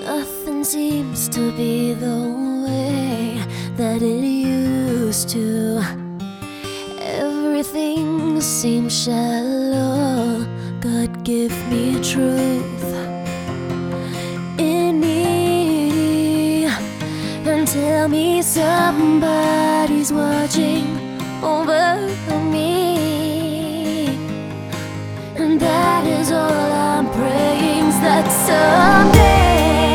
Nothing seems to be the way that it used to. Everything seems shallow. God, give me truth in me and tell me somebody's watching over me. And that is all I'm praying, is that someday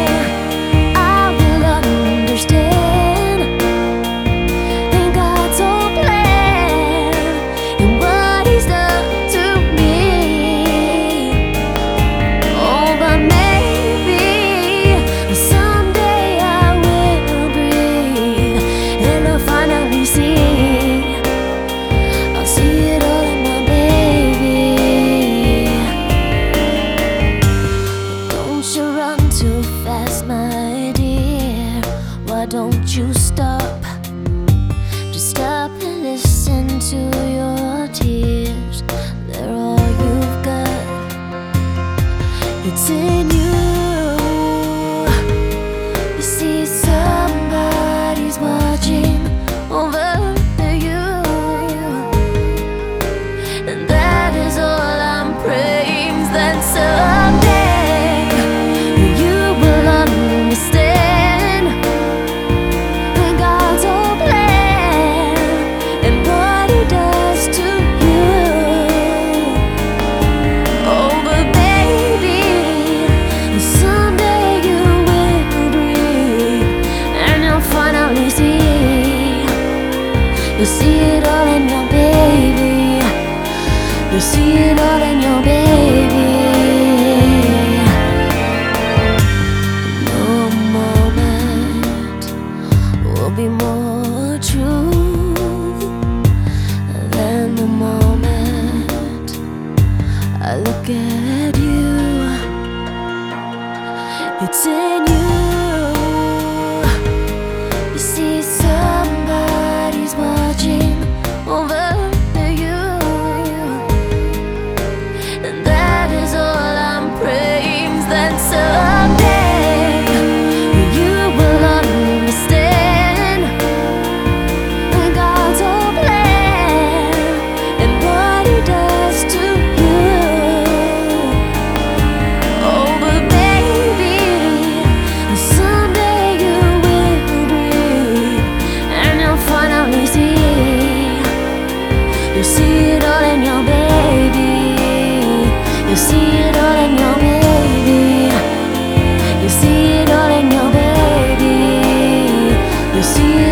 too fast, my dear. Why don't you stop? Just stop and listen to your tears. They're all you've got. It's in you. You see, somebody's watching over you, and that is all I'm praying, that someday you'll see it all in your baby. You'll see it all in your baby. No moment will be more true than the moment I look at you. It's in you. You see, somebody's watching over you, and that is all I'm praying, that someday you will understand God's whole plan and what He does to you. Oh, but baby, someday you will breathe and you'll finally see. You'll see it all in your baby. You'll see it all in your baby. You'll see it all in your baby. You'll see it